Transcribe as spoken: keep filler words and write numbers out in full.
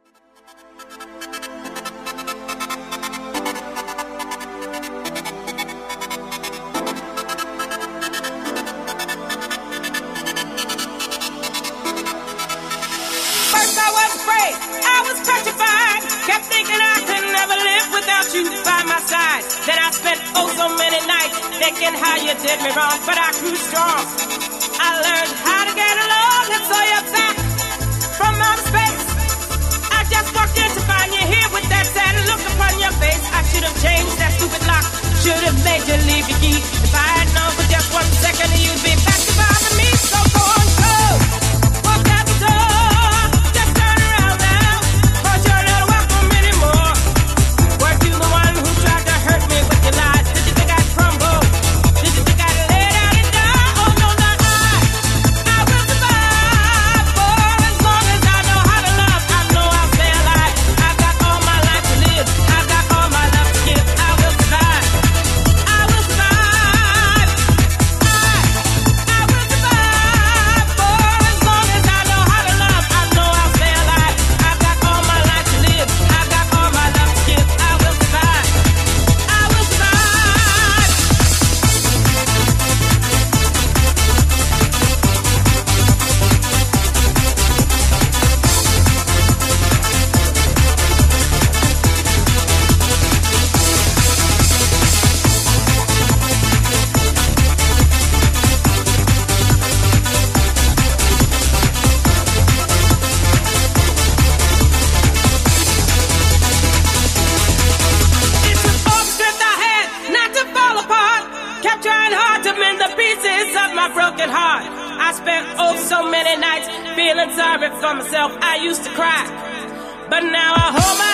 Thinking how you did me wrong, but I grew strong. I learned how to get along and saw you back from outer space. I just walked in to find you here with that sad look upon your face. I should have changed that stupid lock, should have made you leave your key. If I had known for just one second you'd be back to bother me. So go on, go, walk out the door, just turn around now, cause you're not welcome anymore. Were you the one who tried to hurt me with your lies? Did you think I'd crumble? Feeling sorry for myself, I used to cry, but now I hold my